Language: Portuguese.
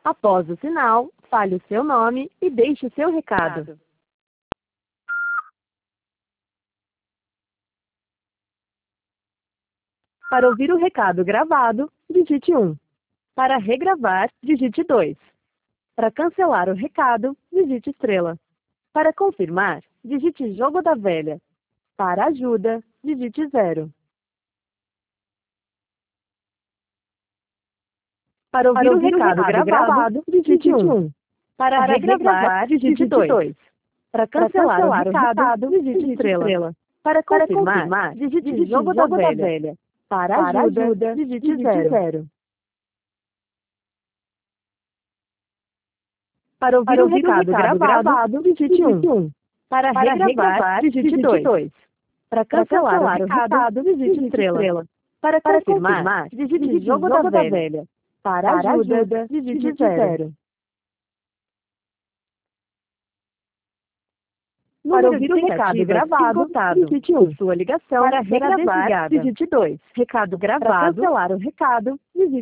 Após o sinal, fale o seu nome e deixe o seu recado. Para ouvir o recado gravado, digite 1. Para regravar, digite 2. Para cancelar o recado, digite estrela. Para confirmar, digite jogo da velha. Para ajuda, digite 0. Para ouvir o recado gravado, digite 1. Para regravar, digite 2. Para cancelar o recado, digite estrela. Para confirmar, digite jogo da velha. Para ajuda, digite 0. Para ouvir o recado gravado, digite 1. Para regravar, digite 2. Para cancelar o recado, digite estrela. Para confirmar, digite jogo da velha. Para ajuda, digite 0. Para ouvir o recado gravado, digite 1. Sua ligação para regravar, digite 2. Recado gravado. Para cancelar o recado, digite